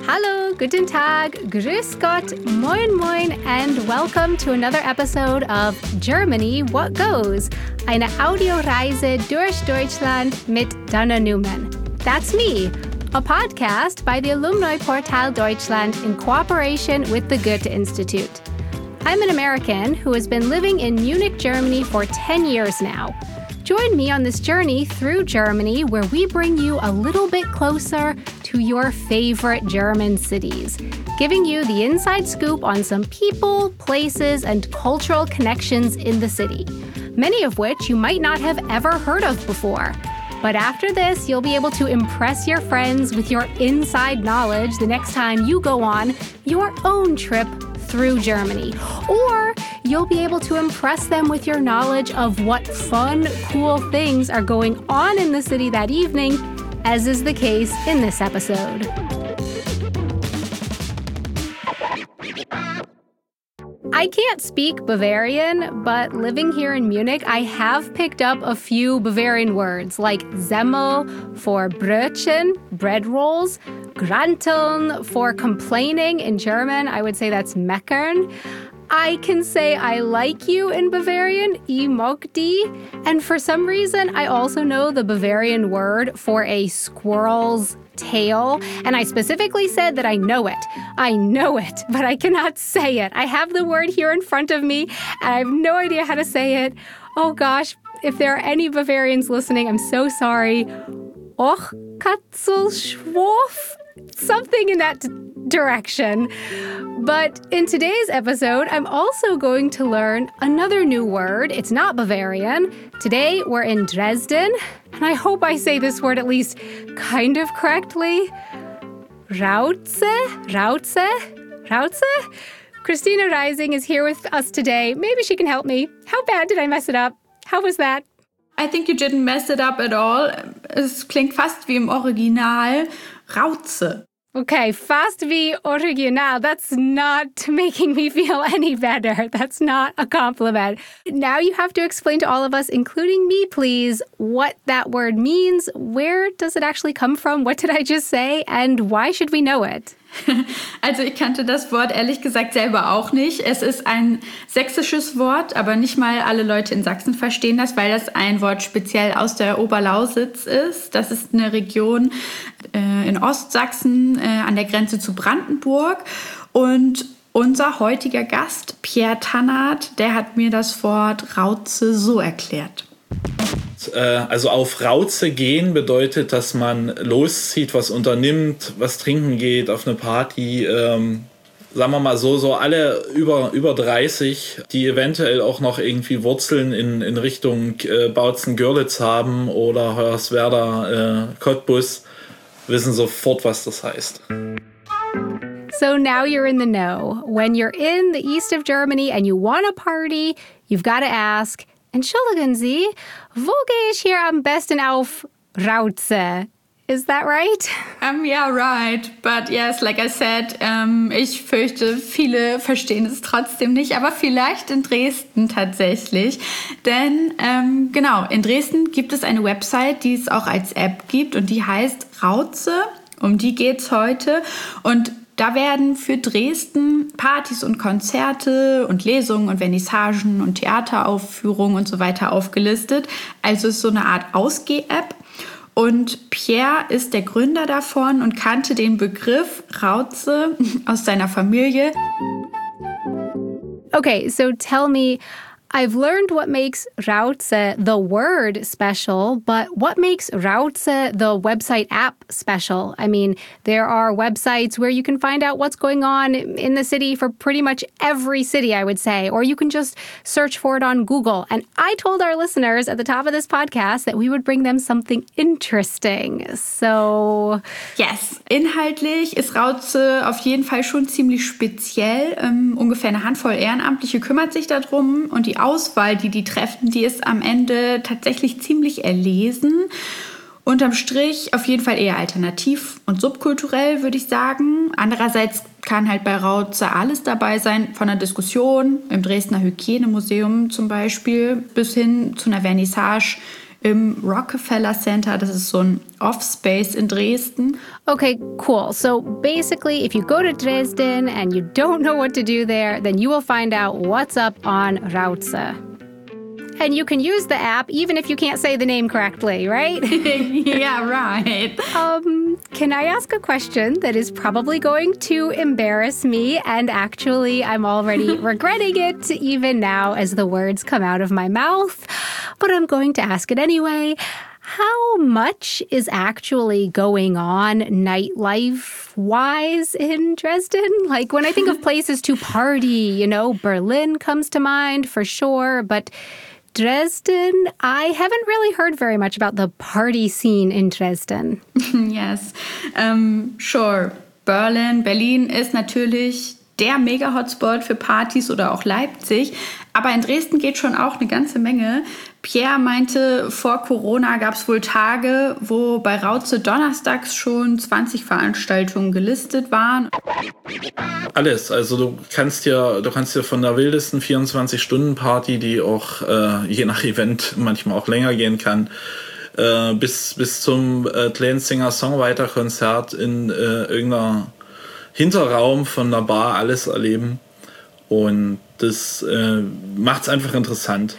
Hallo, guten Tag, grüß Gott, moin moin, and welcome to another episode of Germany What Goes, eine Audioreise durch Deutschland mit Dana Newman. That's me, a podcast by the Alumni Portal Deutschland in cooperation with the Goethe Institute. I'm an American who has been living in Munich, Germany for 10 years now. Join me on this journey through Germany where we bring you a little bit closer to your favorite German cities, giving you the inside scoop on some people, places, and cultural connections in the city, many of which you might not have ever heard of before. But after this, you'll be able to impress your friends with your inside knowledge the next time you go on your own trip through Germany. Or you'll be able to impress them with your knowledge of what fun, cool things are going on in the city that evening, as is the case in this episode. I can't speak Bavarian, but living here in Munich, I have picked up a few Bavarian words like Semmel for Brötchen, bread rolls, Granteln for complaining. In German, I would say that's meckern. I can say I like you in Bavarian, ich mag dich. And for some reason, I also know the Bavarian word for a squirrel's tail. And I specifically said that I know it. I know it, but I cannot say it. I have the word here in front of me, and I have no idea how to say it. Oh gosh, if there are any Bavarians listening, I'm so sorry. Och, Katzelschwof? Something in that direction. But in today's episode, I'm also going to learn another new word. It's not Bavarian. Today, we're in Dresden, and I hope I say this word at least kind of correctly. Rauze? Christina Rising is here with us today. Maybe she can help me. How bad did I mess it up? How was that? I think you didn't mess it up at all. Es klingt fast wie im Original. Rauze. Okay, fast wie original. That's not making me feel any better. That's not a compliment. Now you have to explain to all of us, including me, please, what that word means. Where does it actually come from? What did I just say? And why should we know it? Also ich kannte das Wort ehrlich gesagt selber auch nicht. Es ist ein sächsisches Wort, aber nicht mal alle Leute in Sachsen verstehen das, weil das ein Wort speziell aus der Oberlausitz ist. Das ist eine Region in Ostsachsen an der Grenze zu Brandenburg. Und unser heutiger Gast, Pierre Tannard, der hat mir das Wort Rauze so erklärt. Also auf Rauze gehen bedeutet, dass man loszieht, was unternimmt, was trinken geht, auf eine Party. Sagen wir mal so alle über 30, die eventuell auch noch irgendwie Wurzeln in Richtung Bautzen-Görlitz haben oder Hoyerswerda, Cottbus, wissen sofort, was das heißt. So now you're in the know. When you're in the east of Germany and you want a party, you've got to ask, Entschuldigen Sie, wo gehe ich hier am besten auf Rauze? Is that right? Yeah, right. But yes, like I said, ich fürchte, viele verstehen es trotzdem nicht, aber vielleicht in Dresden tatsächlich. Denn genau, in Dresden gibt es eine Website, die es auch als App gibt und die heißt Rauze. Um die geht's heute. Und da werden für Dresden Partys und Konzerte und Lesungen und Vernissagen und Theateraufführungen und so weiter aufgelistet. Also es ist so eine Art Ausgeh-App. Und Pierre ist der Gründer davon und kannte den Begriff Rauze aus seiner Familie. Okay, so tell me, I've learned what makes Rauze, the word, special, but what makes Rauze, the website app, special? I mean, there are websites where you can find out what's going on in the city for pretty much every city, I would say, or you can just search for it on Google. And I told our listeners at the top of this podcast that we would bring them something interesting. So... Yes, inhaltlich ist Rauze auf jeden Fall schon ziemlich speziell. Ungefähr eine Handvoll Ehrenamtliche kümmert sich darum und die Auswahl, die treffen, die ist am Ende tatsächlich ziemlich erlesen. Unterm Strich auf jeden Fall eher alternativ und subkulturell, würde ich sagen. Andererseits kann halt bei Rauze alles dabei sein, von einer Diskussion im Dresdner Hygienemuseum zum Beispiel bis hin zu einer Vernissage im Rockefeller Center. Das ist so ein Off-Space in Dresden. Okay, cool. So basically, if you go to Dresden and you don't know what to do there, then you will find out what's up on Rauze. And you can use the app even if you can't say the name correctly, right? Yeah, right. Can I ask a question that is probably going to embarrass me? And actually, I'm already regretting it even now as the words come out of my mouth. But I'm going to ask it anyway. How much is actually going on nightlife-wise in Dresden? Like, when I think of places to party, Berlin comes to mind for sure, but Dresden, I haven't really heard very much about the party scene in Dresden. Yes, sure. Berlin ist natürlich der Mega-Hotspot für Partys oder auch Leipzig. Aber in Dresden geht schon auch eine ganze Menge. Pierre meinte, vor Corona gab es wohl Tage, wo bei Rauze donnerstags schon 20 Veranstaltungen gelistet waren. Alles. Also du kannst dir von der wildesten 24-Stunden-Party, die auch je nach Event manchmal auch länger gehen kann, bis zum kleinen Singer-Songwriter-Konzert in irgendeiner Hinterraum von einer Bar alles erleben. Und das macht es einfach interessant.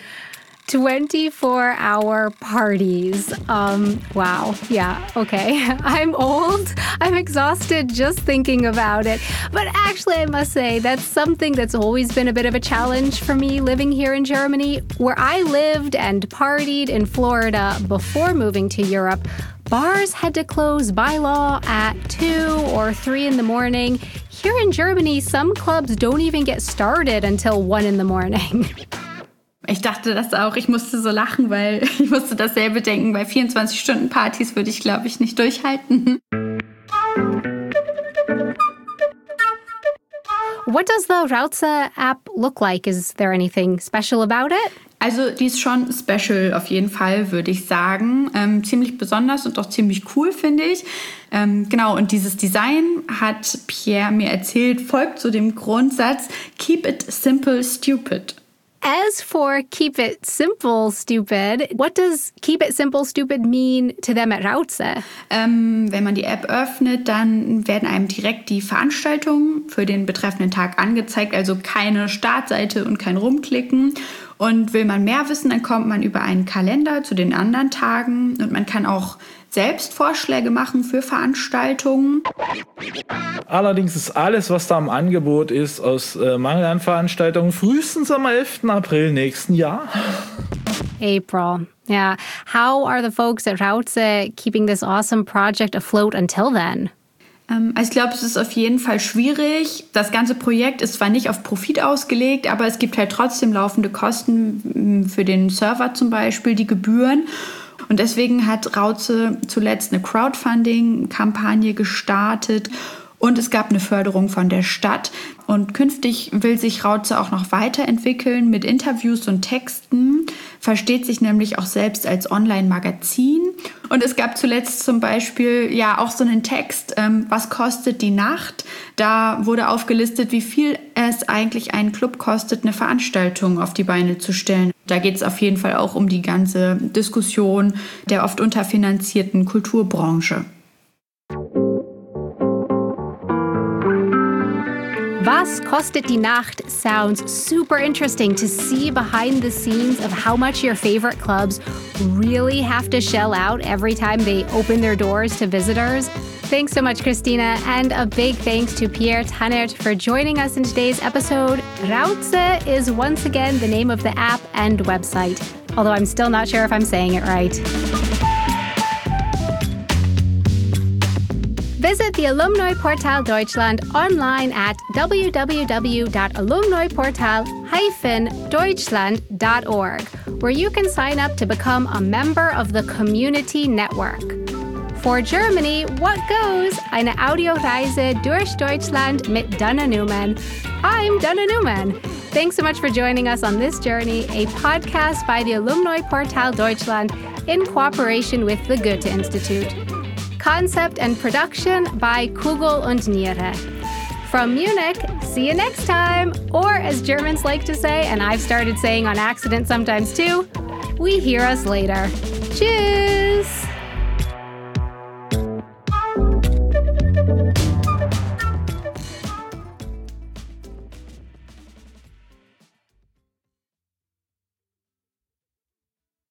24-hour parties. Wow. Yeah, okay. I'm old. I'm exhausted just thinking about it. But actually, I must say, that's something that's always been a bit of a challenge for me living here in Germany. Where I lived and partied in Florida before moving to Europe, bars had to close by law at 2 or 3 in the morning. Here in Germany, some clubs don't even get started until 1 in the morning. Ich dachte das auch. Ich musste so lachen, weil ich musste dasselbe denken. Bei 24-Stunden-Partys würde ich, glaube ich, nicht durchhalten. What does the Rauze app look like? Is there anything special about it? Also die ist schon special auf jeden Fall, würde ich sagen. Ziemlich besonders und auch ziemlich cool, finde ich. Genau, und dieses Design, hat Pierre mir erzählt, folgt zu dem Grundsatz Keep it simple, stupid. As for keep it simple, stupid, what does keep it simple, stupid mean to them at Rauze? Wenn man die App öffnet, dann werden einem direkt die Veranstaltungen für den betreffenden Tag angezeigt, also keine Startseite und kein Rumklicken. Und will man mehr wissen, dann kommt man über einen Kalender zu den anderen Tagen und man kann auch selbst Vorschläge machen für Veranstaltungen. Allerdings ist alles, was da im Angebot ist, aus Mangel an Veranstaltungen frühestens am 11. April nächsten Jahr. April. Yeah. How are the folks at Rauze keeping this awesome project afloat until then? Also ich glaube, es ist auf jeden Fall schwierig. Das ganze Projekt ist zwar nicht auf Profit ausgelegt, aber es gibt halt trotzdem laufende Kosten für den Server zum Beispiel, die Gebühren. Und deswegen hat Rauze zuletzt eine Crowdfunding-Kampagne gestartet und es gab eine Förderung von der Stadt. Und künftig will sich Rauze auch noch weiterentwickeln mit Interviews und Texten, versteht sich nämlich auch selbst als Online-Magazin. Und es gab zuletzt zum Beispiel ja auch so einen Text, was kostet die Nacht? Da wurde aufgelistet, wie viel es eigentlich einen Club kostet, eine Veranstaltung auf die Beine zu stellen. Da geht es auf jeden Fall auch um die ganze Diskussion der oft unterfinanzierten Kulturbranche. Was kostet die Nacht sounds super interesting to see behind the scenes of how much your favorite clubs really have to shell out every time they open their doors to visitors. Thanks so much, Christina, and a big thanks to Pierre Tannert for joining us in today's episode. Rauze is once again the name of the app and website, although I'm still not sure if I'm saying it right. Visit the Alumni Portal Deutschland online at www.alumniportal-deutschland.org, where you can sign up to become a member of the community network. For Germany, what goes? Eine Audioreise durch Deutschland mit Dana Newman. I'm Dana Newman. Thanks so much for joining us on this journey, a podcast by the Alumni Portal Deutschland in cooperation with the Goethe Institute. Concept and production by Kugel und Niere. From Munich, see you next time. Or as Germans like to say, and I've started saying on accident sometimes too, we hear us later. Tschüss!